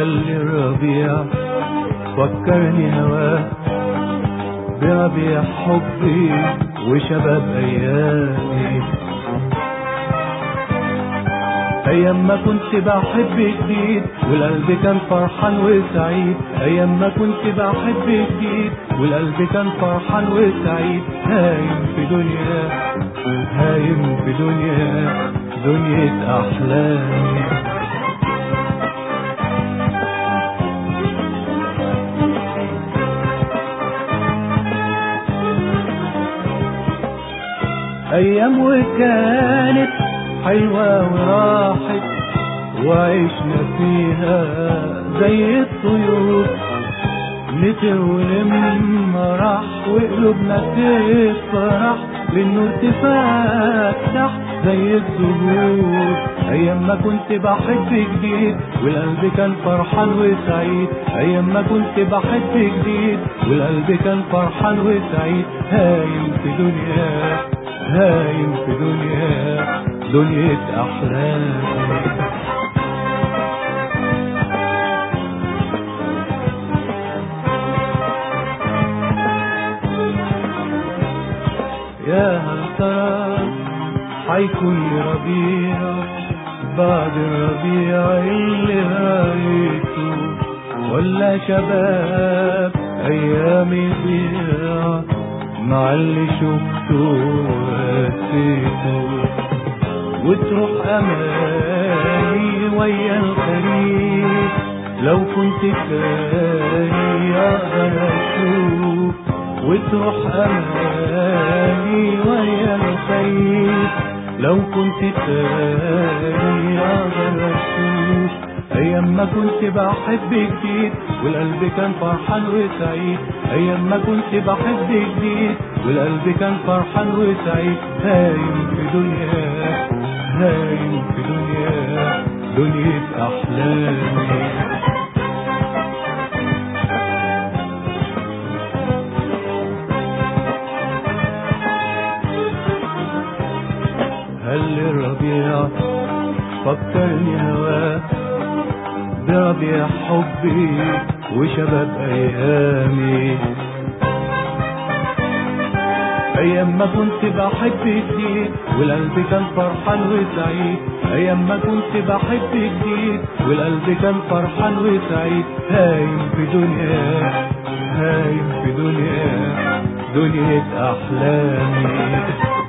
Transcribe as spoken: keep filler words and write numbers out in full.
خلي الربيع فكرني هواك بربيع حبي وشباب ايامي. ايام ما كنت بحب جديد والقلب كان فرحان وسعيد. ايام ما كنت بحب جديد والقلب كان فرحان وسعيد. هايم في دنيا هايم في دنيا دنيا احلامي. ايام وكانت حلوة وراحت وعشنا فيها زي الطيور. نسر ولما راح وقلوبنا تفرح للنور تفتح زي الزهور. ايام ما كنت بحب جديد والقلب كان فرحان وسعيد. ايام ما كنت بحب جديد والقلب كان فرحان وسعيد. هايم في دنيا هايم في دنيا دنيا احلامي. يا هل ترى حيكون لي ربيع بعد الربيع اللي رايته، ولا شباب ايامي ضيع مع اللي شفته وقسيته. وتروح امالي ويا الخريف لو كنت تاني اقدر اشوف. وتروح امالي ويا الخريف لو كنت تاني اقدر اشوف. ايام ما كنت بحب جديد والقلب كان فرحان وسعيد. ايام ما كنت بحب جديد والقلب كان فرحان وسعيد. هايم في دنيا هايم في دنيا دنيا احلامي. هل الربيع فكرني هواك بربيع حبي وشباب ايامي. ايام ما كنت بحب جديد والقلب كان فرحان وسعيد. ايام ما كنت بحب جديد والقلب كان فرحان وسعيد. هايم في دنيا هايم في دنيا دنيا احلامي.